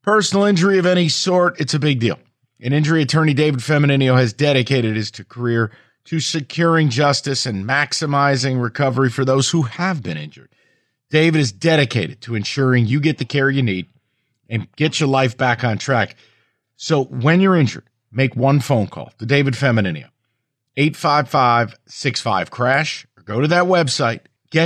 Personal injury of any sort, it's a big deal. And injury attorney David Femmininio has dedicated his career to securing justice and maximizing recovery for those who have been injured. David is dedicated to ensuring you get the care you need and get your life back on track. So when you're injured, make one phone call to David Femmininio, 855-65-CRASH, or go to that website,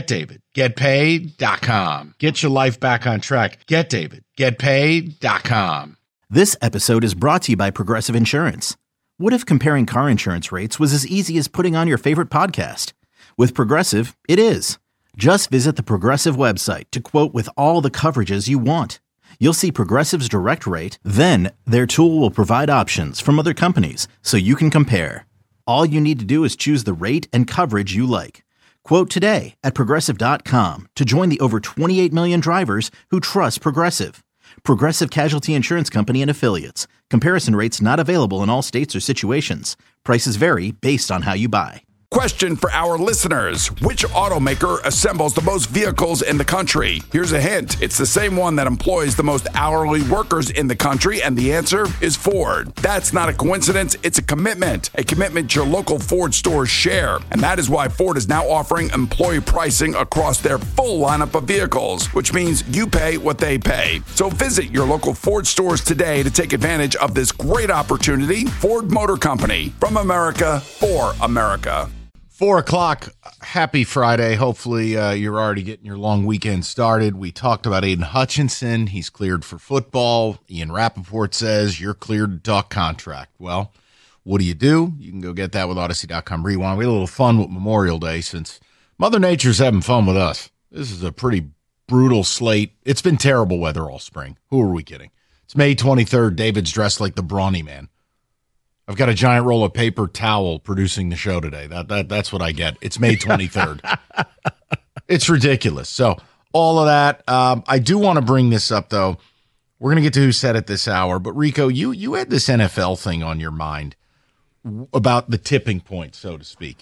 GetDavidGetPaid.com. Get your life back on track. GetDavidGetPaid.com. This episode is brought to you by Progressive Insurance. What if comparing car insurance rates was as easy as putting on your favorite podcast? With Progressive, it is. Just visit the Progressive website to quote with all the coverages you want. You'll see Progressive's direct rate, then their tool will provide options from other companies so you can compare. All you need to do is choose the rate and coverage you like. Quote today at Progressive.com to join the over 28 million drivers who trust Progressive. Progressive Casualty Insurance Company and Affiliates. Comparison rates not available in all states or situations. Prices vary based on how you buy. Question for our listeners. Which automaker assembles the most vehicles in the country? Here's a hint. It's the same one that employs the most hourly workers in the country, and the answer is Ford. That's not a coincidence. It's a commitment your local Ford stores share. And that is why Ford is now offering employee pricing across their full lineup of vehicles, which means you pay what they pay. So visit your local Ford stores today to take advantage of this great opportunity. Ford Motor Company, from America for America. 4 o'clock. Happy Friday. Hopefully you're already getting your long weekend started. We talked about Aiden Hutchinson. He's cleared for football. Ian Rappaport says you're cleared to talk contract. Well, what do? You can go get that with Odyssey.com Rewind. We had a little fun with Memorial Day since Mother Nature's having fun with us. This is a pretty brutal slate. It's been terrible weather all spring. Who are we kidding? It's May 23rd. David's dressed like the Brawny Man. I've got a giant roll of paper towel producing the show today. That's what I get. It's May 23rd. It's ridiculous. So all of that. I do want to bring this up, though. We're going to get to who said it this hour. But, Rico, you had this NFL thing on your mind about the tipping point, so to speak.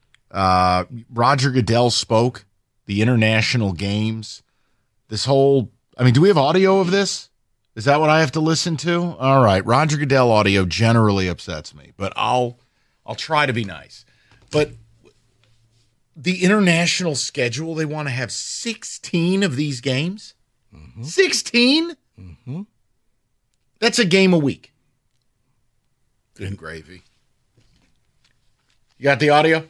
Roger Goodell spoke, the international games, this whole – I mean, do we have audio of this? Is that what I have to listen to? All right. Roger Goodell audio generally upsets me, but I'll try to be nice. But the international schedule, they want to have 16 of these games? Mm-hmm. 16? Mm-hmm. That's a game a week. Good gravy. You got the audio?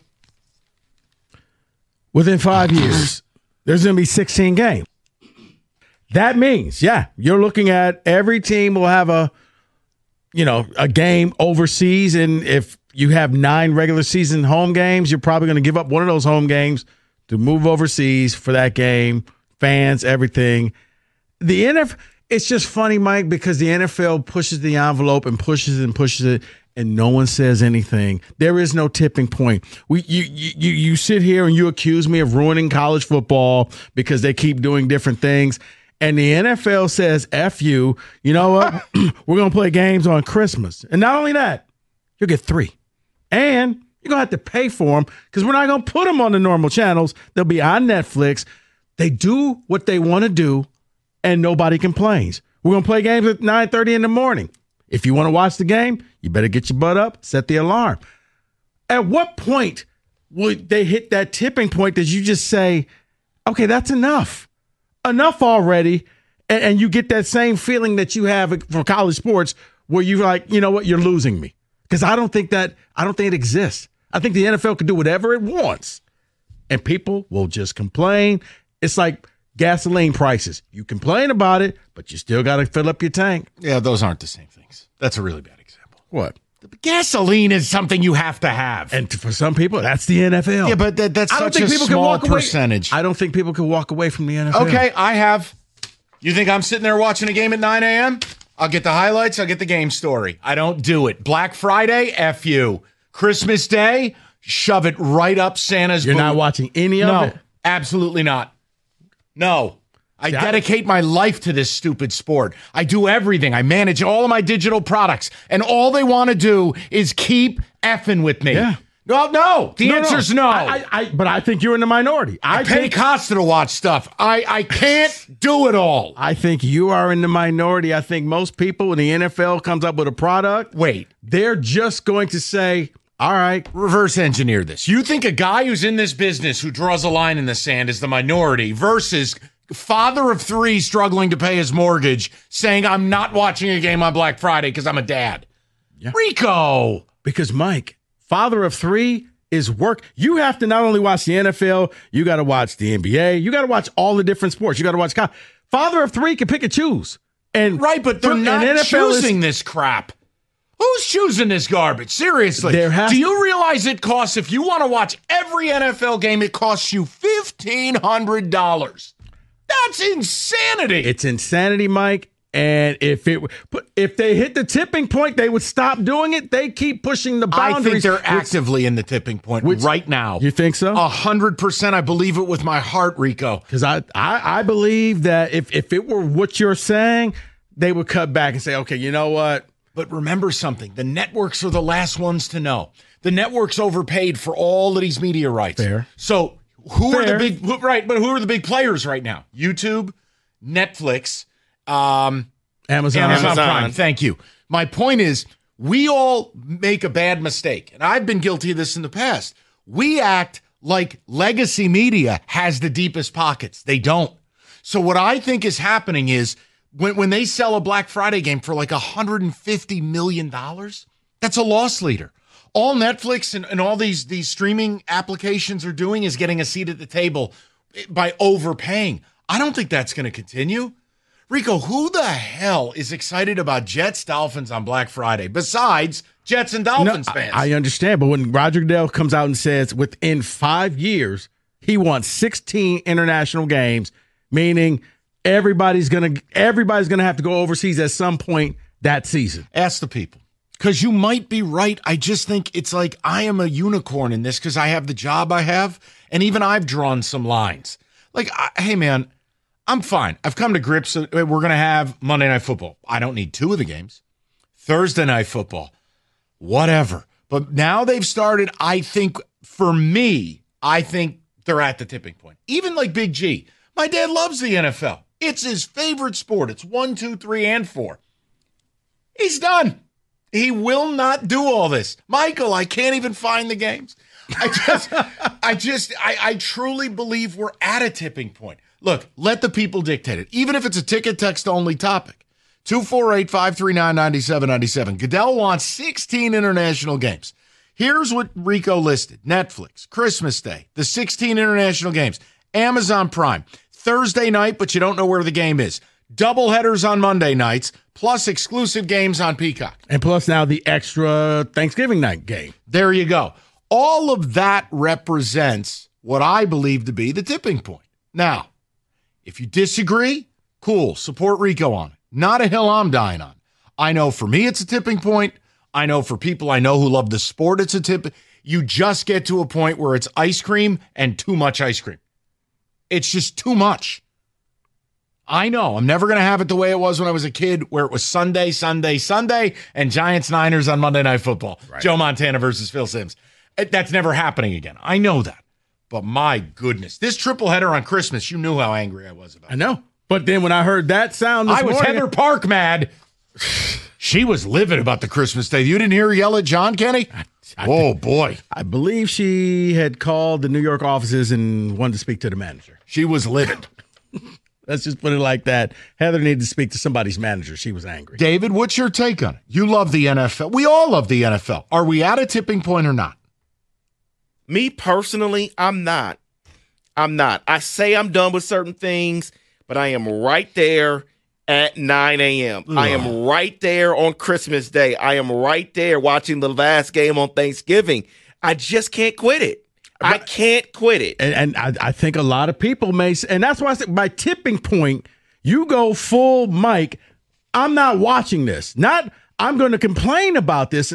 Within 5 years, there's going to be 16 games. That means, you're looking at every team will have a game overseas, and if you have 9 regular season home games, you're probably going to give up one of those home games to move overseas for that game, fans, everything. The NFL, it's just funny, Mike, because the NFL pushes the envelope and pushes it, and no one says anything. There is no tipping point. You sit here and you accuse me of ruining college football because they keep doing different things. And the NFL says, F you, you know what? We're going to play games on Christmas. And not only that, you'll get 3. And you're going to have to pay for them because we're not going to put them on the normal channels. They'll be on Netflix. They do what they want to do, and nobody complains. We're going to play games at 9:30 in the morning. If you want to watch the game, you better get your butt up, set the alarm. At what point would they hit that tipping point that you just say, okay, that's enough? Enough already, and you get that same feeling that you have for college sports where you're like, you know what, you're losing me. Because I don't think it exists. I think the NFL can do whatever it wants, and people will just complain. It's like gasoline prices. You complain about it, but you still got to fill up your tank. Yeah, those aren't the same things. That's a really bad example. What? Gasoline is something you have to have. And for some people, that's the NFL. Yeah, but that's such a small percentage. I don't think people can walk away from the NFL. Okay, I have. You think I'm sitting there watching a game at 9 a.m.? I'll get the highlights. I'll get the game story. I don't do it. Black Friday, F you. Christmas Day, shove it right up Santa's boot. You're not watching any of it? No, absolutely not. No. I dedicate my life to this stupid sport. I do everything. I manage all of my digital products. And all they want to do is keep effing with me. Yeah. Well, no. The answer's no. But I think you're in the minority. I pay Costa to watch stuff. I can't do it all. I think you are in the minority. I think most people, when the NFL comes up with a product, they're just going to say, all right. Reverse engineer this. You think a guy who's in this business who draws a line in the sand is the minority versus father of 3 struggling to pay his mortgage saying, I'm not watching a game on Black Friday because I'm a dad. Yeah. Rico. Because, Mike, father of 3 is work. You have to not only watch the NFL, you got to watch the NBA. You got to watch all the different sports. You got to watch father of 3 can pick and choose. And right, but they're not choosing this crap. Who's choosing this garbage? Seriously. Do you realize it costs, if you want to watch every NFL game, it costs you $1,500? That's insanity. It's insanity, Mike. And if they hit the tipping point, they would stop doing it. They keep pushing the boundaries. I think they're actively in the tipping point right now. You think so? 100%. I believe it with my heart, Rico. Because I believe that if it were what you're saying, they would cut back and say, okay, you know what? But remember something. The networks are the last ones to know. The networks overpaid for all of these media rights. Fair. So who are the big big players right now? YouTube, Netflix, Amazon Prime. Thank you. My point is, we all make a bad mistake, and I've been guilty of this in the past. We act like legacy media has the deepest pockets. They don't. So what I think is happening is when they sell a Black Friday game for like $150 million, that's a loss leader. All Netflix and all these streaming applications are doing is getting a seat at the table by overpaying. I don't think that's going to continue. Rico, who the hell is excited about Jets Dolphins on Black Friday besides Jets and Dolphins fans? I understand, but when Roger Goodell comes out and says within 5 years he wants 16 international games, meaning everybody's gonna have to go overseas at some point that season. Ask the people. Because you might be right. I just think it's like I am a unicorn in this because I have the job I have, and even I've drawn some lines. Like, hey, man, I'm fine. I've come to grips. We're going to have Monday Night Football. I don't need 2 of the games. Thursday Night Football. Whatever. But now they've started, I think, for me, I think they're at the tipping point. Even like Big G. My dad loves the NFL. It's his favorite sport. It's 1, 2, 3, and 4. He's done. He will not do all this. Michael, I can't even find the games. I truly believe we're at a tipping point. Look, let the people dictate it, even if it's a ticket text only topic. 248-539-9797. Goodell wants 16 international games. Here's what Rico listed. Netflix, Christmas Day, the 16 international games, Amazon Prime, Thursday night, but you don't know where the game is. Doubleheaders on Monday nights, plus exclusive games on Peacock. And plus now the extra Thanksgiving night game. There you go. All of that represents what I believe to be the tipping point. Now, if you disagree, cool, support Rico on it. Not a hill I'm dying on. I know for me it's a tipping point. I know for people I know who love the sport it's a tip. You just get to a point where it's ice cream and too much ice cream. It's just too much. I know. I'm never going to have it the way it was when I was a kid, where it was Sunday, and Giants-Niners on Monday Night Football. Right. Joe Montana versus Phil Simms. That's never happening again. I know that. But my goodness, this triple header on Christmas, you knew how angry I was about it. I know. But then when I heard that sound this morning, Heather Park mad. She was livid about the Christmas Day. You didn't hear her yell at John, Kenny? Oh, boy. I believe she had called the New York offices and wanted to speak to the manager. She was livid. Let's just put it like that. Heather needed to speak to somebody's manager. She was angry. David, what's your take on it? You love the NFL. We all love the NFL. Are we at a tipping point or not? Me personally, I'm not. I say I'm done with certain things, but I am right there at 9 a.m. Ugh. I am right there on Christmas Day. I am right there watching the last game on Thanksgiving. I just can't quit it. I can't quit it. And I think a lot of people may, and that's why I said by tipping point, you go full Mike, I'm not watching this. Not I'm going to complain about this.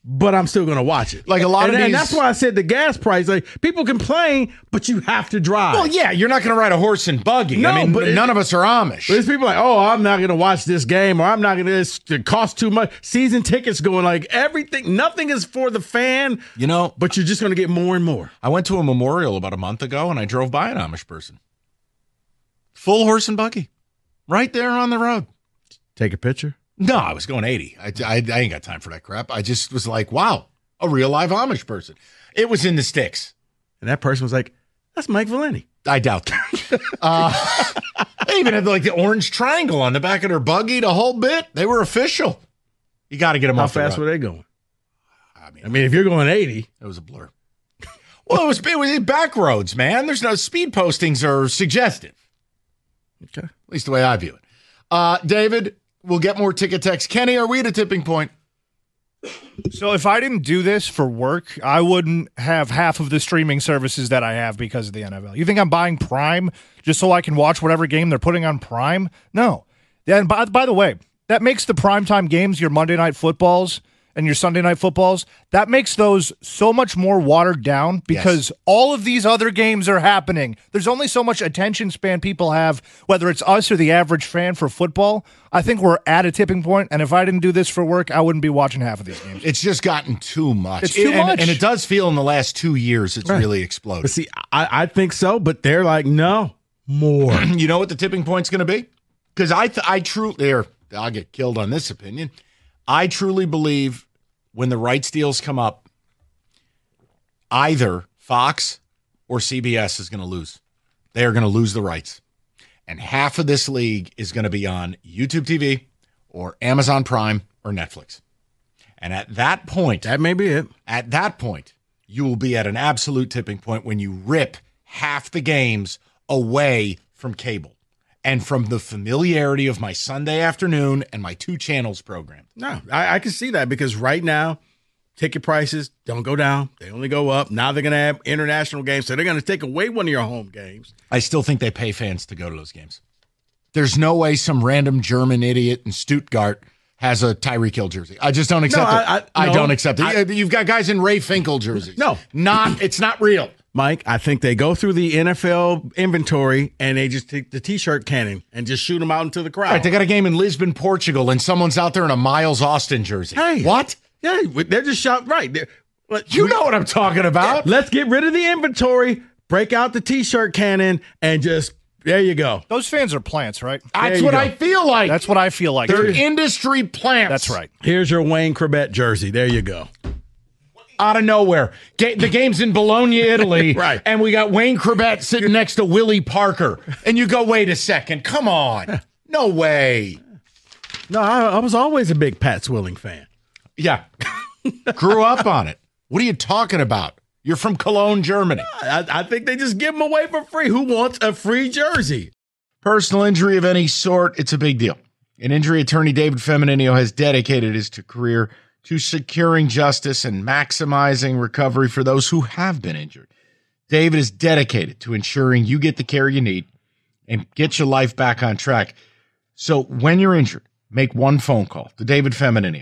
but I'm still going to watch it. Like a lot of and these. that's why I said the gas price. Like, people complain, but you have to drive. Well, yeah, you're not going to ride a horse and buggy. No, I mean, but none of us are Amish. But there's people like, oh, I'm not going to watch this game, or I'm not going to, it costs too much. Season tickets going, like, everything, nothing is for the fan. You know, but you're just going to get more and more. I went to a memorial about a month ago, and I drove by an Amish person. Full horse and buggy. Right there on the road. Take a picture? No, I was going 80. I ain't got time for that crap. I just was like, wow, a real live Amish person. It was in the sticks. And that person was like, that's Mike Valenti. I doubt that. They even had like the orange triangle on the back of their buggy, the whole bit. They were official. You got to get them How off the fast road. were they going? I mean, if you're going 80. It was a blur. Well, it was back roads, man. There's no speed postings are suggestive. Okay. At least the way I view it. David, we'll get more ticket text. Kenny, are we at a tipping point? So if I didn't do this for work, I wouldn't have half of the streaming services that I have because of the NFL. You think I'm buying Prime just so I can watch whatever game they're putting on Prime? No. And by the way, that makes the primetime games, your Monday Night Footballs and your Sunday Night Footballs, that makes those so much more watered down because all of these other games are happening. There's only so much attention span people have, whether it's us or the average fan for football. I think we're at a tipping point, and if I didn't do this for work, I wouldn't be watching half of these games. It's just gotten too much. It's too much. And it does feel in the last 2 years it's really But exploded. see, I think so, but they're like, no, more. You know what the tipping point's going to be? Because I truly, I'll get killed on this opinion. I truly believe when the rights deals come up, either Fox or CBS is going to lose. They are going to lose the rights. And half of this league is going to be on YouTube TV or Amazon Prime or Netflix. And at that point, That may be it. at that point, you will be at an absolute tipping point when you rip half the games away from cable and from the familiarity of my Sunday afternoon and my 2 channels program. No, I can see that because right now, ticket prices don't go down. They only go up. Now they're going to have international games, so they're going to take away one of your home games. I still think they pay fans to go to those games. There's no way some random German idiot in Stuttgart has a Tyreek Hill jersey. I just don't accept it. I don't accept it. You've got guys in Ray Finkel jerseys. No. It's not real. Mike, I think they go through the NFL inventory and they just take the T-shirt cannon and just shoot them out into the crowd. Right, they got a game in Lisbon, Portugal, and someone's out there in a Miles Austin jersey. Hey. What? Yeah, they're just shot right. You know what I'm talking about. Let's get rid of the inventory, break out the T-shirt cannon, and just, there you go. Those fans are plants, right? That's you what go. I feel like. That's what I feel like. They're too. industry plants. That's right. Here's your Wayne Corbett jersey. There you go. Out of nowhere. The game's in Bologna, Italy. Right. And we got Wayne Corbett sitting next to Willie Parker. And you go, wait a second. Come on. No way. No, I was always a big Pat Swilling fan. Yeah. Grew up on it. What are you talking about? You're from Cologne, Germany. I think they just give them away for free. Who wants a free jersey? Personal injury of any sort, it's a big deal. An injury attorney, David Feminino, has dedicated his career to securing justice and maximizing recovery for those who have been injured. David is dedicated to ensuring you get the care you need and get your life back on track. So when you're injured, make one phone call to David Feminino,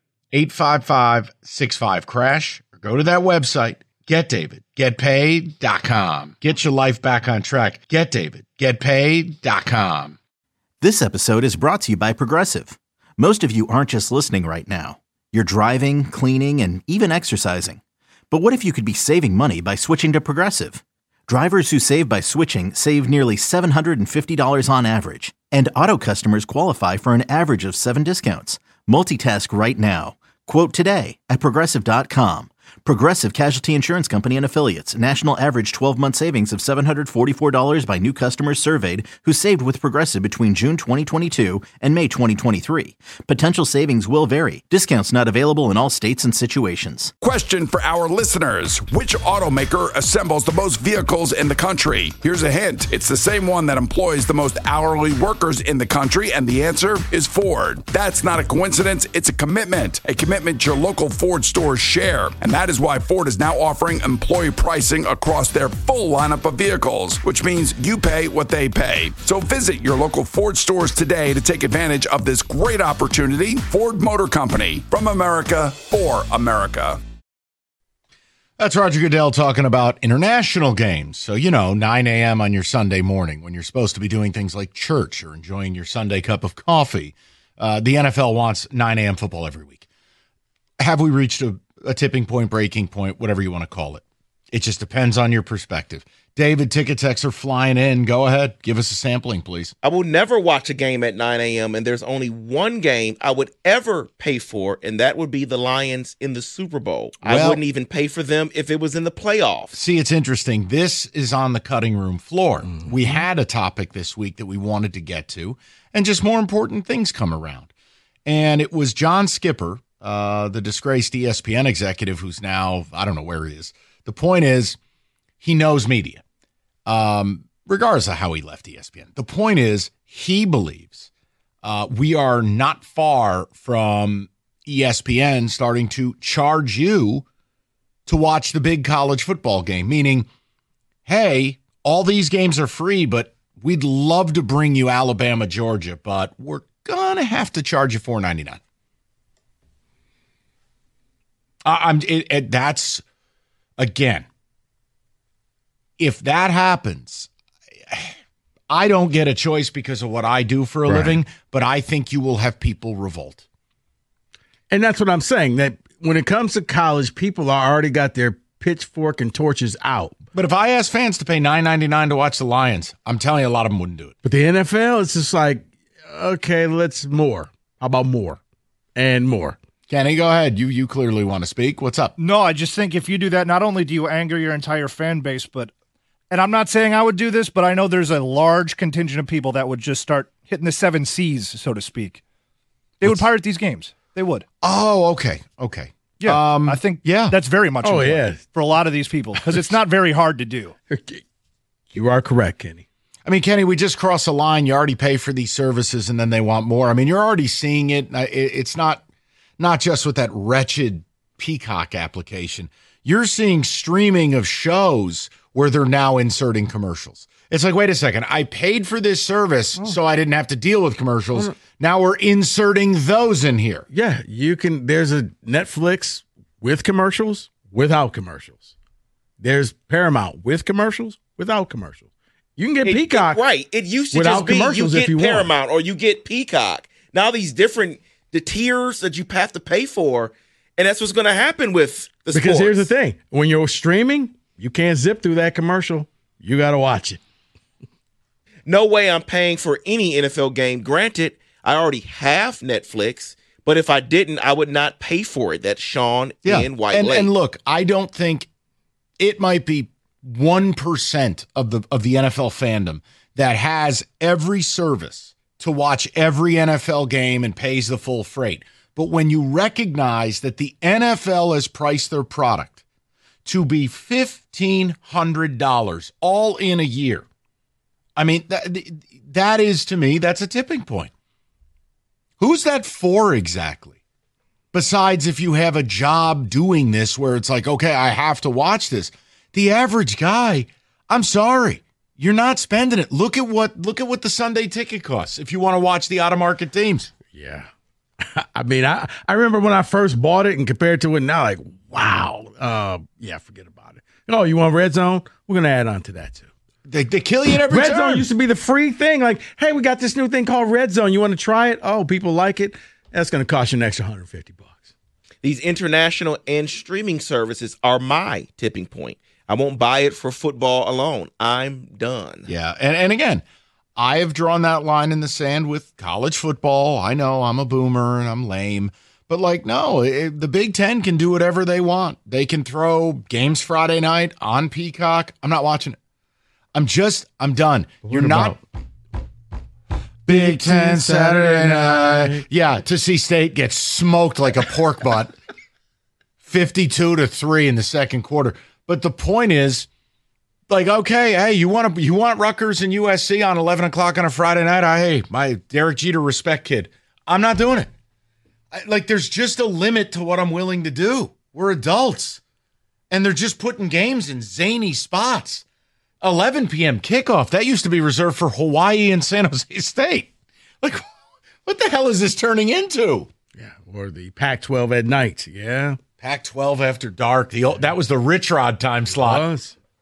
855-65-CRASH, or go to that website, GetDavid.GetPaid.com. Get your life back on track. GetDavid.GetPaid.com. This episode is brought to you by Progressive. Most of you aren't just listening right now. You're driving, cleaning, and even exercising. But what if you could be saving money by switching to Progressive? Drivers who save by switching save nearly $750 on average. And auto customers qualify for an average of 7 discounts. Multitask right now. Quote today at Progressive.com. Progressive Casualty Insurance Company and Affiliates. National average 12-month savings of $744 by new customers surveyed who saved with Progressive between June 2022 and May 2023. Potential savings will vary. Discounts not available in all states and situations. Question for our listeners. Which automaker assembles the most vehicles in the country? Here's a hint. It's the same one that employs the most hourly workers in the country, and the answer is Ford. That's not a coincidence. It's a commitment your local Ford stores share. And that That is why Ford is now offering employee pricing across their full lineup of vehicles, which means you pay what they pay. So visit your local Ford stores today to take advantage of this great opportunity. Ford Motor Company, from America for America. That's Roger Goodell talking about international games. So, 9 a.m. on your Sunday morning when you're supposed to be doing things like church or enjoying your Sunday cup of coffee. The NFL wants 9 a.m. football every week. Have we reached a tipping point, breaking point, whatever you want to call it? It just depends on your perspective. David, ticket techs are flying in. Go ahead. Give us a sampling, please. I will never watch a game at 9 a.m., and there's only one game I would ever pay for, and that would be the Lions in the Super Bowl. I wouldn't even pay for them if it was in the playoffs. See, it's interesting. This is on the cutting room floor. Mm-hmm. We had a topic this week that we wanted to get to, and just more important things come around. And it was John Skipper, the disgraced ESPN executive who's now, I don't know where he is. The point is, he knows media, regardless of how he left ESPN. The point is, he believes we are not far from ESPN starting to charge you to watch the big college football game, meaning, hey, all these games are free, but we'd love to bring you Alabama, Georgia, but we're going to have to charge you $4.99. That's, again, if that happens, I don't get a choice because of what I do for a living, but I think you will have people revolt. And that's what I'm saying, that when it comes to college, people are already got their pitchfork and torches out. But if I ask fans to pay $9.99 to watch the Lions, I'm telling you a lot of them wouldn't do it. But the NFL, it's just like, okay, let's more. How about more and more? Kenny, go ahead. You clearly want to speak. What's up? No, I just think if you do that, not only do you anger your entire fan base, and I'm not saying I would do this, but I know there's a large contingent of people that would just start hitting the 7 C's, so to speak. They would pirate these games. They would. Oh, okay. Yeah, I think that's very much for a lot of these people because it's not very hard to do. You are correct, Kenny. I mean, Kenny, we just crossed a line. You already pay for these services, and then they want more. I mean, you're already seeing it. It's not just with that wretched Peacock application. You're seeing streaming of shows where they're now inserting commercials. It's like, wait a second, I paid for this service so I didn't have to deal with commercials. Now we're inserting those in here. Yeah, you can. There's a Netflix with commercials, without commercials. There's Paramount with commercials, without commercials. You can get Peacock. It used to just be you get Paramount or you get Peacock. Now these the tiers that you have to pay for, and that's what's going to happen with the Because sports. here's the thing. When you're streaming, you can't zip through that commercial. You got to watch it. No way I'm paying for any NFL game. Granted, I already have Netflix, but if I didn't, I would not pay for it. That's Sean in White Lake. And look, I don't think it might be 1% of the NFL fandom that has every service to watch every NFL game and pays the full freight. But when you recognize that the NFL has priced their product to be $1,500 all in a year, I mean, that is, to me, that's a tipping point. Who's that for exactly? Besides, if you have a job doing this where it's like, okay, I have to watch this. The average guy, I'm sorry, you're not spending it. Look at what the Sunday ticket costs if you want to watch the out-of-market teams. Yeah. I mean, I remember when I first bought it and compared to it now, like, wow. Forget about it. Oh, you want Red Zone? We're going to add on to that, too. They kill you at every Red turn. Zone used to be the free thing. Like, hey, we got this new thing called Red Zone. You want to try it? Oh, people like it. That's going to cost you an extra $150. These international and streaming services are my tipping point. I won't buy it for football alone. I'm done. Yeah, and again, I have drawn that line in the sand with college football. I know I'm a boomer and I'm lame. But, the Big Ten can do whatever they want. They can throw games Friday night on Peacock. I'm not watching it. I'm done. You're not Big Ten Saturday night. Yeah, Tennessee State gets smoked like a pork butt, 52-3 in the second quarter. But the point is, okay, hey, you want Rutgers and USC on 11 o'clock on a Friday night? My Derek Jeter respect kid. I'm not doing it. There's just a limit to what I'm willing to do. We're adults. And they're just putting games in zany spots. 11 p.m. kickoff. That used to be reserved for Hawaii and San Jose State. Like, what the hell is this turning into? Yeah, or the Pac-12 at night. Yeah. Pac-12 after dark. That was the Rich Rod time slot.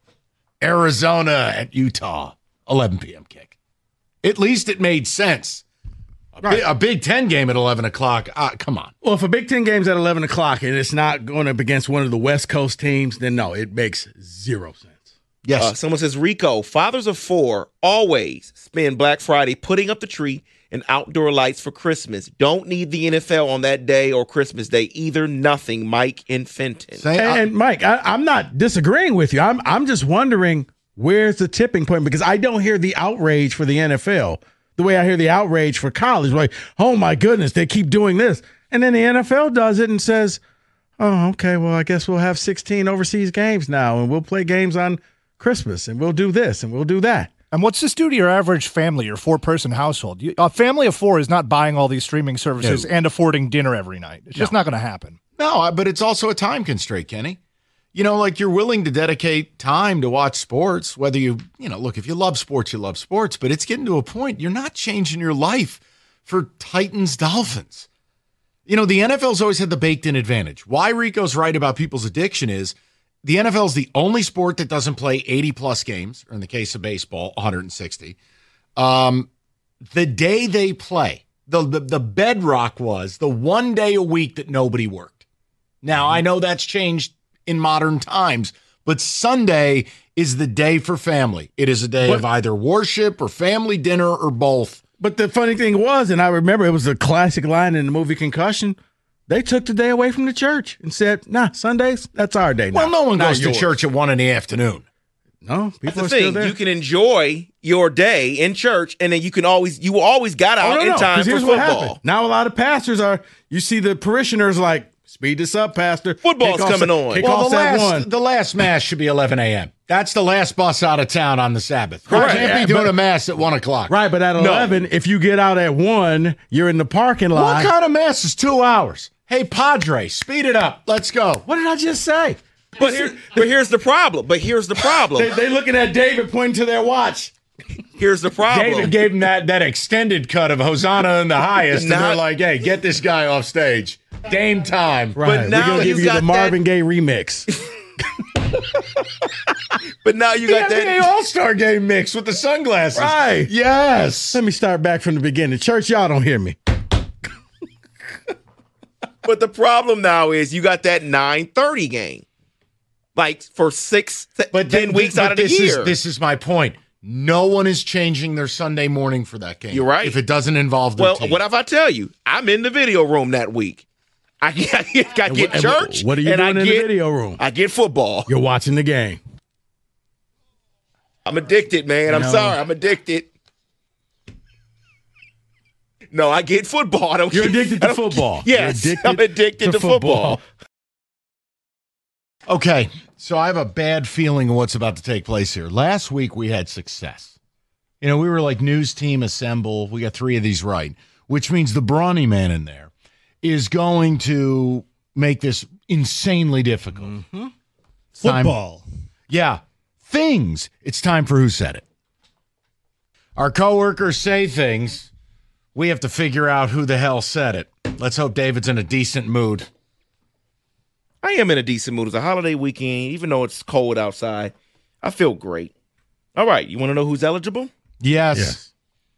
Arizona at Utah. 11 p.m. kick. At least it made sense. A Big Ten game at 11 o'clock. Come on. Well, if a Big Ten game's at 11 o'clock and it's not going up against one of the West Coast teams, then no, it makes zero sense. Yes. Someone says, Rico, fathers of four always spend Black Friday putting up the tree and outdoor lights for Christmas. Don't need the NFL on that day or Christmas Day either. Nothing. Mike in Fenton. And Mike, I'm not disagreeing with you. I'm just wondering where's the tipping point, because I don't hear the outrage for the NFL the way I hear the outrage for college. Like, oh my goodness, they keep doing this. And then the NFL does it and says, oh, okay, well, I guess we'll have 16 overseas games now, and we'll play games on Christmas, and we'll do this, and we'll do that. And what's this do to your average family or four-person household? A family of four is not buying all these streaming services and affording dinner every night. It's just not going to happen. No, but it's also a time constraint, Kenny. You know, like, you're willing to dedicate time to watch sports, whether look, if you love sports, you love sports, but it's getting to a point you're not changing your life for Titans Dolphins. You know, the NFL's always had the baked-in advantage. Why Rico's right about people's addiction is the NFL is the only sport that doesn't play 80-plus games, or in the case of baseball, 160. The day they play, the bedrock was the one day a week that nobody worked. Now, I know that's changed in modern times, but Sunday is the day for family. It is a day of either worship or family dinner or both. But the funny thing was, and I remember it was a classic line in the movie Concussion, they took the day away from the church and said, nah, Sundays, that's our day now. Well, no one goes to church at 1 PM. No, people that's the are thing. still there. You can enjoy your day in church, and then you always got out in time for football. Now a lot of pastors you see the parishioners like, speed this up, Pastor. Football's coming on. Well, the last mass should be 11 a.m. That's the last bus out of town on the Sabbath. Correct. You can't be doing a mass at 1 o'clock. Right, but at 11, if you get out at 1, you're in the parking lot. What kind of mass is 2 hours? Hey, Padre, speed it up. Let's go. What did I just say? But here's the problem. They looking at David pointing to their watch. Here's the problem. David gave him that extended cut of Hosanna in the highest, and they're like, hey, get this guy off stage. Dame time. Right. But now we're going to give you the Marvin Gaye remix. But now you got that NBA All-Star Game mix with the sunglasses. Right. Yes. Let me start back from the beginning. Church, y'all don't hear me. But the problem now is you got that 9:30 game. Like for 10 weeks out of the year. This is my point. No one is changing their Sunday morning for that game. You're right. If it doesn't involve their team. What if I tell you? I'm in the video room that week. I get church. What are you doing in the video room? I get football. You're watching the game. I'm addicted, man. I'm sorry. I'm addicted. No, I get football. You're addicted to football. Yes, I'm addicted to football. Okay, so I have a bad feeling of what's about to take place here. Last week we had success. You know, we were like news team assemble. We got 3 of these right, which means the brawny man in there is going to make this insanely difficult. Mm-hmm. Football. Yeah, things. It's time for Who Said It. Our coworkers say things. We have to figure out who the hell said it. Let's hope David's in a decent mood. I am in a decent mood. It's a holiday weekend, even though it's cold outside. I feel great. All right, you want to know who's eligible? Yes.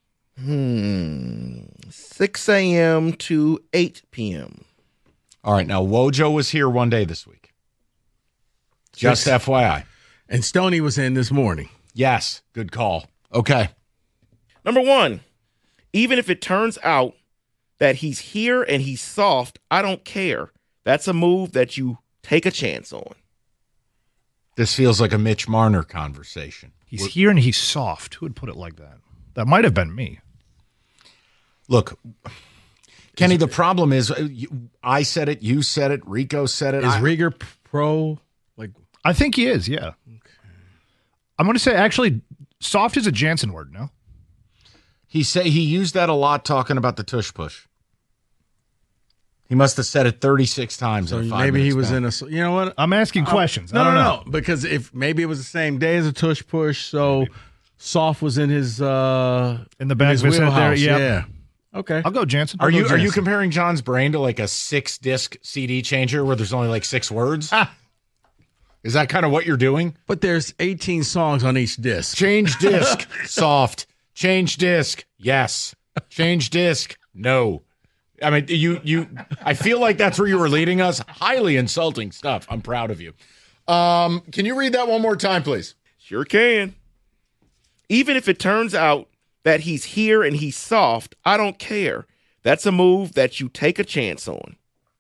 6 a.m. to 8 p.m. All right, now Wojo was here one day this week. Just FYI. And Stoney was in this morning. Yes, good call. Okay. Number 1, even if it turns out that he's here and he's soft, I don't care. That's a move that you take a chance on. This feels like a Mitch Marner conversation. He's here and he's soft. Who would put it like that? That might have been me. Look, Kenny, the problem is I said it, you said it, Rico said it. Is Rieger pro? I think he is, yeah. Okay. I'm going to say, actually, soft is a Jansen word, no? He used that a lot talking about the tush push. He must have said it 36 times. So in a 5 maybe he minute was span. in a. You know what? I'm asking questions. I don't know. Because if maybe it was the same day as a tush push, so Soft was in his In the back in his of his head there, wheelhouse. yep. Yeah. Okay. I'll go Jansen. Are I'll go you Jansen. comparing John's brain to like a 6-disc CD changer where there's only like 6 words? Is that kind of what you're doing? But there's 18 songs on each disc. Change disc, Soft. Change disc, yes. Change disc, no. I mean, I feel like that's where you were leading us. Highly insulting stuff. I'm proud of you. Can you read that one more time, please? Sure can. Even if it turns out that he's here and he's soft, I don't care. That's a move that you take a chance on.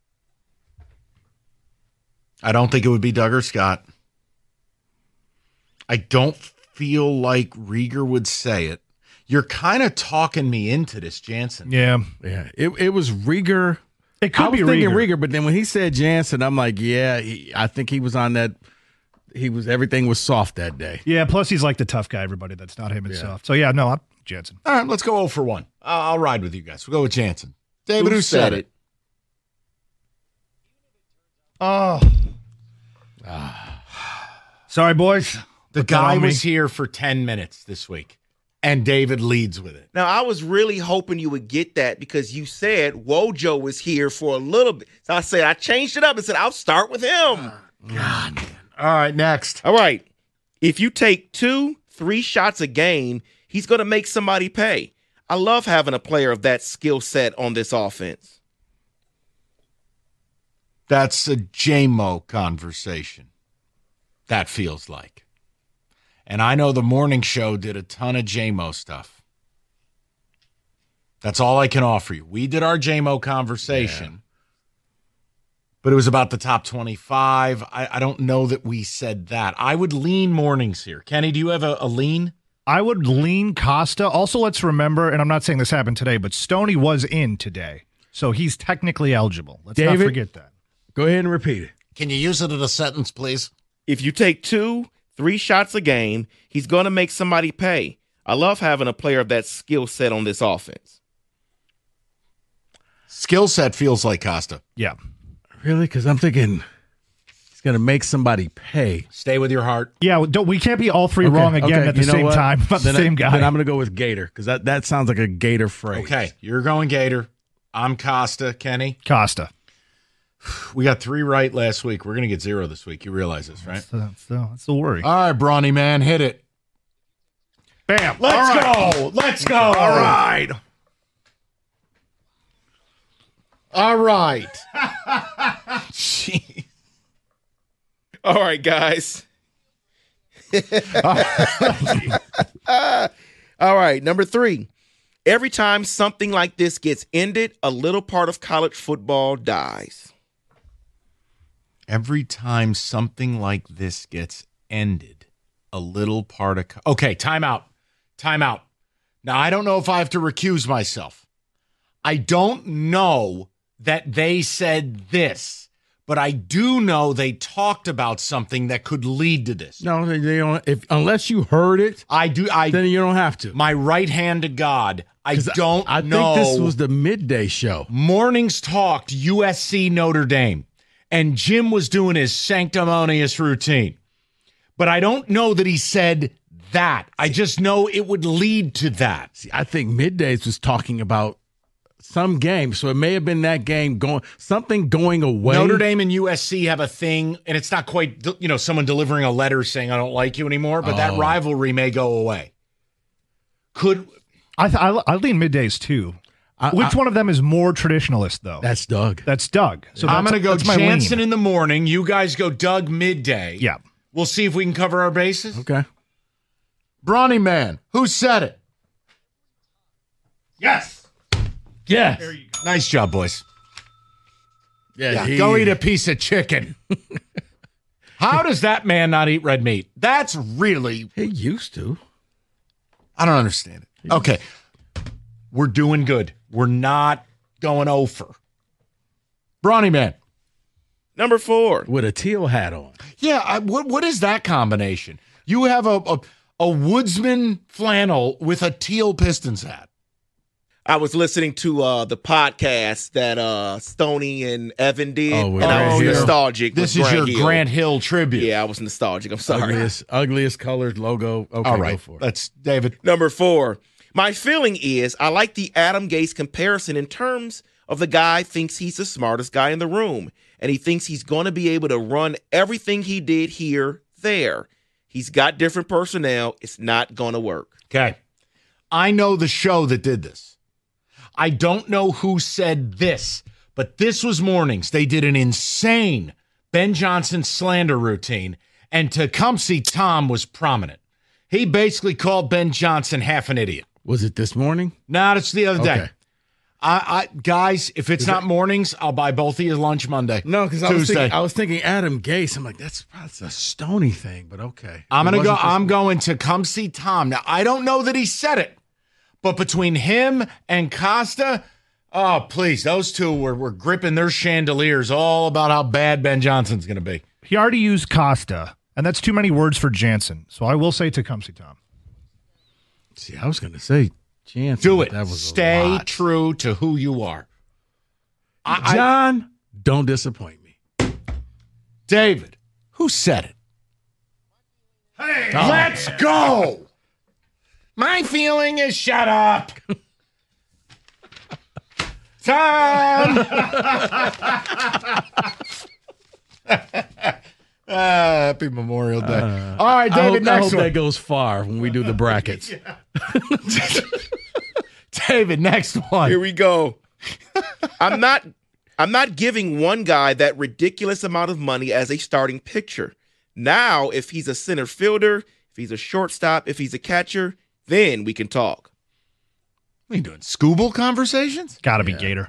I don't think it would be Doug or Scott. I don't feel like Rieger would say it. You're kind of talking me into this, Jansen. Yeah. Yeah. It was Rieger. It could I was be thinking Rieger. Rieger, but then when he said Jansen, I'm like, yeah, I think he was on that. Everything was soft that day. Yeah, plus he's like the tough guy, everybody. That's not him himself. So, yeah, no, I'm Jansen. All right, let's go 0 for 1. I'll ride with you guys. We'll go with Jansen. David, who said it? Oh. Sorry, boys. The guy was here for 10 minutes this week, and David leads with it. Now, I was really hoping you would get that because you said Wojo was here for a little bit. So I changed it up and said, I'll start with him. God, man. All right, next. All right. If you take 2-3 shots a game, he's going to make somebody pay. I love having a player of that skill set on this offense. That's a J-Mo conversation. That feels like. And I know the morning show did a ton of J-Mo stuff. That's all I can offer you. We did our J-Mo conversation, but it was about the top 25. I don't know that we said that. I would lean mornings here. Kenny, do you have a lean? I would lean Costa. Also, let's remember, and I'm not saying this happened today, but Stoney was in today. So he's technically eligible. Let's not David? forget that. Go ahead and repeat it. Can you use it in a sentence, please? If you take 2-3 shots a game, he's going to make somebody pay. I love having a player of that skill set on this offense. Skill set feels like Costa. Yeah. Really? Because I'm thinking he's going to make somebody pay. Stay with your heart. Yeah, we can't be all three wrong again at the You know same what? time about the Then same guy. Then I'm going to go with Gator because that sounds like a Gator phrase. Okay, you're going Gator. I'm Costa. Kenny, Costa. we got 3 right last week. We're going to get 0 this week. You realize this, right? That's the worry. All right, Brawny man, hit it. Bam. Let's go. Let's go. All right. All right. Jeez. All right, guys. All right, number 3. Every time something like this gets ended, a little part of college football dies. Every time something like this gets ended, a little part of... Okay, time out. Now, I don't know if I have to recuse myself. I don't know that they said this, but I do know they talked about something that could lead to this. No, they don't. Unless you heard it, I do. then you don't have to. My right hand to God, I don't I know. think this was the midday show. Mornings talked USC Notre Dame, and Jim was doing his sanctimonious routine. But I don't know that he said that. I just know it would lead to that. See, I think middays was talking about some game, so it may have been that game going away. Notre Dame and USC have a thing, and it's not quite, someone delivering a letter saying, I don't like you anymore, but that rivalry may go away. I lean middays too. Which one of them is more traditionalist, though? That's Doug. That's Doug. So I'm going to go that's my Jansen lean. in the morning. You guys go Doug midday. Yeah. We'll see if we can cover our bases. Okay. Brawny man, who said it? Yes. Yes. Nice job, boys. Yeah. Go eat a piece of chicken. How does that man not eat red meat? That's really... He used to. I don't understand it. Okay. We're doing good. We're not going over. Brawny man. Number 4. With a teal hat on. Yeah, what is that combination? You have a woodsman flannel with a teal Pistons hat. I was listening to the podcast that Stoney and Evan did, and Grant I was Hill. nostalgic. This with is your Grant Hill. Grant Hill tribute. Yeah, I was nostalgic. I'm sorry. Ugliest colored logo. Okay, All go right. for it. That's David. Number 4. My feeling is I like the Adam Gase comparison in terms of the guy thinks he's the smartest guy in the room, and he thinks he's going to be able to run everything he did here, there. He's got different personnel. It's not going to work. Okay. I know the show that did this. I don't know who said this, but this was mornings. They did an insane Ben Johnson slander routine, and Tecumseh Tom was prominent. He basically called Ben Johnson half an idiot. Was it this morning? No, it's the other day. Okay. I guys, if it's not mornings, I'll buy both of you lunch Monday. No, because Tuesday. I was thinking Adam Gase. I'm like, that's a Stoney thing, but okay. I'm going Tecumseh Tom. Now, I don't know that he said it, but between him and Costa, oh, please, those two were gripping their chandeliers all about how bad Ben Johnson's going to be. He already used Costa, and that's too many words for Jansen. So I will say Tecumseh Tom. See, I was going to say Jansen. Do it. That was Stay a lot. true to who you are. John, don't disappoint me. David, who said it? Hey, let's go. My feeling is shut up. Time. Happy Memorial Day. All right, David, I next hope one. that goes far when we do the brackets. David, next one. Here we go. I'm not giving one guy that ridiculous amount of money as a starting pitcher. Now, if he's a center fielder, if he's a shortstop, if he's a catcher, then we can talk. What are you doing? Scooble conversations? Got to be Gator.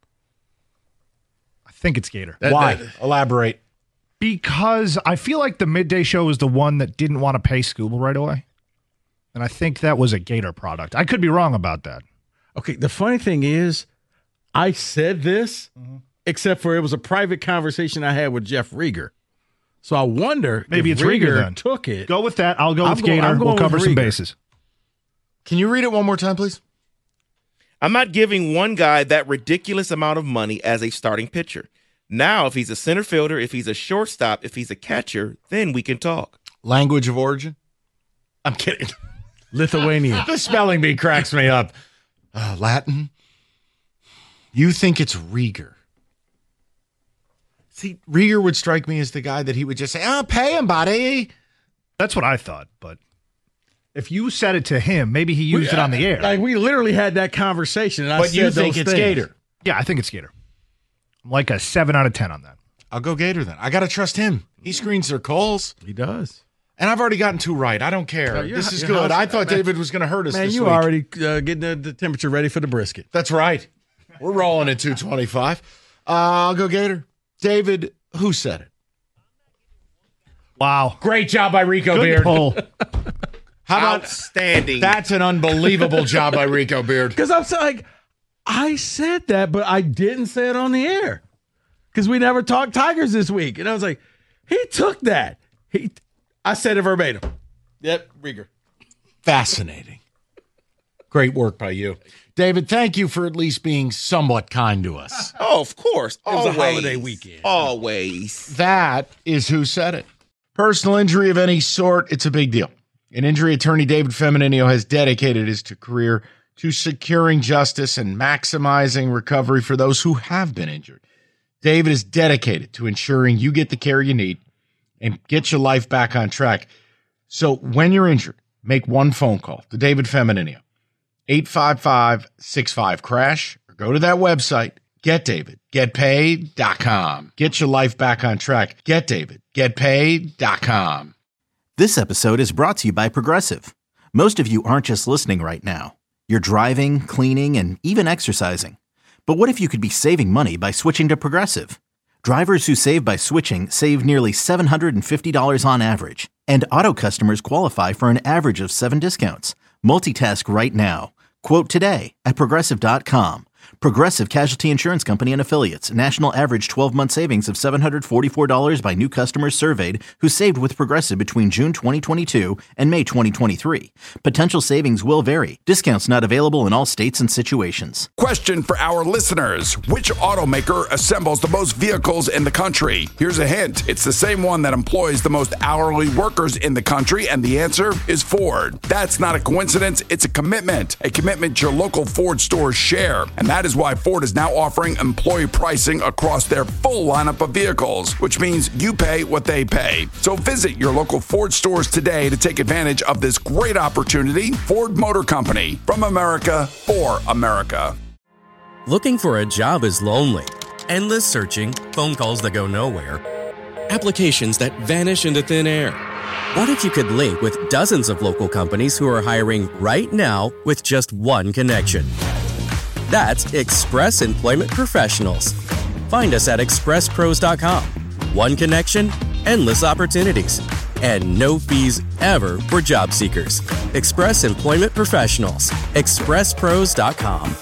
I think it's Gator. Why? Elaborate. Because I feel like the midday show was the one that didn't want to pay Scooble right away. And I think that was a Gator product. I could be wrong about that. Okay, the funny thing is, I said this, except for it was a private conversation I had with Jeff Rieger. So I wonder Maybe if it's Rieger then. took it. Go with that. I'll go with I'm Gator. going We'll cover with some Rieger. bases. Can you read it one more time, please? I'm not giving one guy that ridiculous amount of money as a starting pitcher. Now, if he's a center fielder, if he's a shortstop, if he's a catcher, then we can talk. Language of origin? I'm kidding. Lithuanian. The spelling bee cracks me up. Latin? You think it's Rieger. See, Rieger would strike me as the guy that he would just say, pay him, buddy. That's what I thought. But if you said it to him, maybe he used it on the air. Like, we literally had that conversation. And I But said you think those it's things. Gator. Yeah, I think it's Gator. I'm like a 7 out of 10 on that. I'll go Gator then. I got to trust him. He screens their calls. He does. And I've already gotten 2 right. I don't care. No, you're- This is you're good. hot- I thought man. David was going to hurt us Man, this you week. already getting the temperature ready for the brisket. That's right. We're rolling at 225. I'll go Gator. David, who said it? Wow. Great job by Rico Good Beard. pull. How about Outstanding. that's an unbelievable job by Rico Beard. Because I'm like, I said that, but I didn't say it on the air. Because we never talked Tigers this week. And I was like, he took that. I said it verbatim. Yep, Rieger. Fascinating. Great work by you. David, thank you for at least being somewhat kind to us. Oh, of course. It was a Always. holiday weekend. Always. That is who said it. Personal injury of any sort, it's a big deal. An injury attorney, David Feminino, has dedicated his career to securing justice and maximizing recovery for those who have been injured. David is dedicated to ensuring you get the care you need and get your life back on track. So when you're injured, make one phone call to David Feminino, 855-65-CRASH, or go to that website, getdavidgetpaid.com. Get your life back on track. Getdavidgetpaid.com. This episode is brought to you by Progressive. Most of you aren't just listening right now. You're driving, cleaning, and even exercising. But what if you could be saving money by switching to Progressive? Drivers who save by switching save nearly $750 on average. And auto customers qualify for an average of 7 discounts. Multitask right now. Quote today at Progressive.com. Progressive Casualty Insurance Company and Affiliates. National average 12-month savings of $744 by new customers surveyed who saved with Progressive between June 2022 and May 2023. Potential savings will vary. Discounts not available in all states and situations. Question for our listeners. Which automaker assembles the most vehicles in the country? Here's a hint. It's the same one that employs the most hourly workers in the country, and the answer is Ford. That's not a coincidence. It's a commitment your local Ford stores share. And that is why Ford is now offering employee pricing across their full lineup of vehicles, which means you pay what they pay. So visit your local Ford stores today to take advantage of this great opportunity. Ford Motor Company, from America for America. Looking for a job is lonely. Endless searching, phone calls that go nowhere, applications that vanish into thin air. What if you could link with dozens of local companies who are hiring right now with just one connection? That's Express Employment Professionals. Find us at expresspros.com. One connection, endless opportunities, and no fees ever for job seekers. Express Employment Professionals. expresspros.com.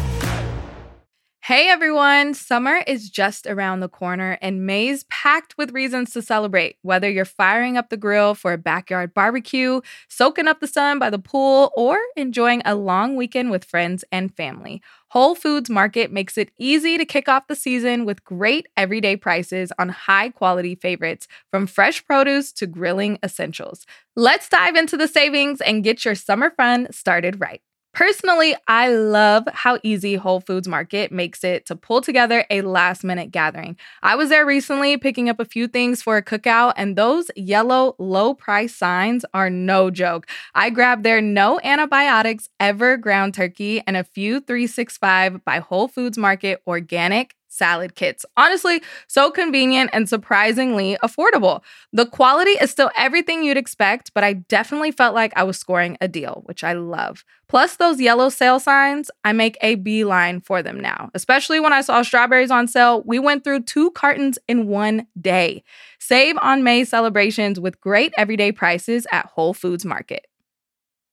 Hey everyone, summer is just around the corner and May's packed with reasons to celebrate. Whether you're firing up the grill for a backyard barbecue, soaking up the sun by the pool, or enjoying a long weekend with friends and family, Whole Foods Market makes it easy to kick off the season with great everyday prices on high-quality favorites, from fresh produce to grilling essentials. Let's dive into the savings and get your summer fun started right. Personally, I love how easy Whole Foods Market makes it to pull together a last-minute gathering. I was there recently picking up a few things for a cookout, and those yellow low-price signs are no joke. I grabbed their no antibiotics ever ground turkey and a few 365 by Whole Foods Market organic salad kits. Honestly, so convenient and surprisingly affordable. The quality is still everything you'd expect, but I definitely felt like I was scoring a deal, which I love. Plus those yellow sale signs, I make a beeline for them now. Especially when I saw strawberries on sale, we went through 2 cartons in one day. Save on May celebrations with great everyday prices at Whole Foods Market.